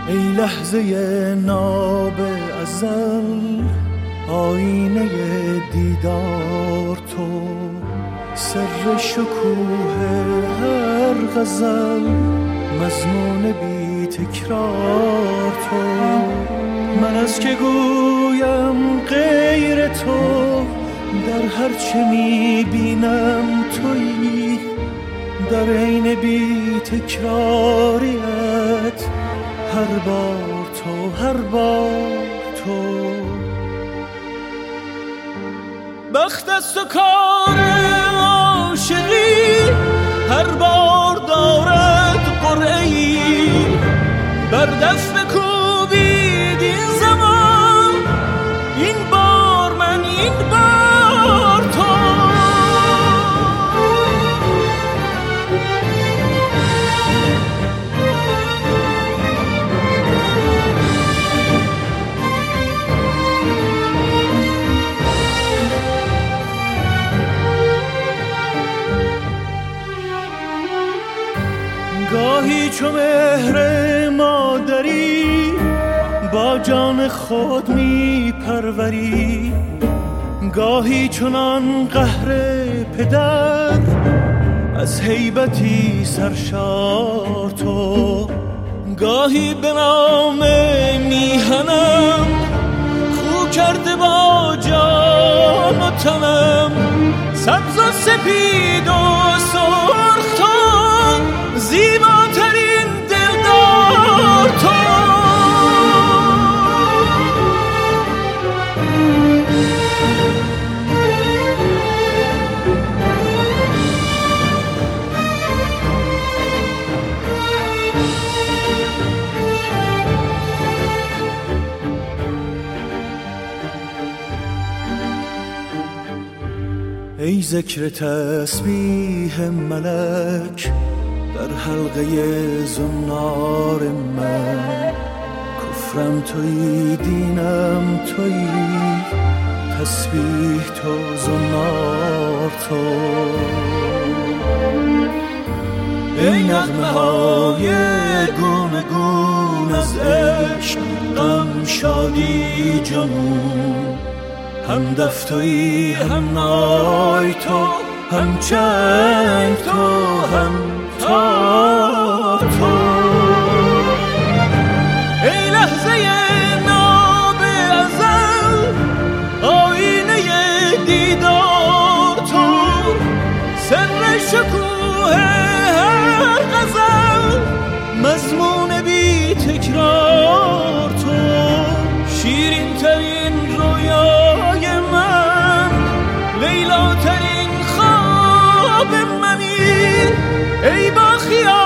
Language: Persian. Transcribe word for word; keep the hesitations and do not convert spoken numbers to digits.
ای لحظه ناب ازل، آینه دیدار تو، سر شکوه هر غزل، مضمون بی تکرار تو. من از که گویم غیر تو، در هر چه میبینم تویی، در عین بی تکراریت، هر بار تو، هر بار تو. بخت از تو کار عاشقی، هر بار دارد قرعه‌ای، بر دست بکوبید این زمان، این بار من، این بار تو. گاهی چو مهر مادری، با جان خود می پروری، گاهی چنان قهر پدر، از هیبتی سرشار تو. گاهی به نام میهنم، خو کرده با جان و تنم، سبز و سپید و سرخ تو، زیباترین دلدار تو. ای ذکر تسبیح ملک، در حلقه زنار من، کفرم تویی، دینم تویی، تسبیح تو، زنار تو. ای نغمه های گونه گون از عشق، غم شادی جنون، هم دف تویی، هم نای تو، هم چنگ تو، هم تا تو. ای لحظه ناب ازل، آینه دیدار تو، سر شکوه هر غزل، مضمون بی تکرار تو. شیرین ترین رویای من، لیلا ترین خواب منی، ای با خیال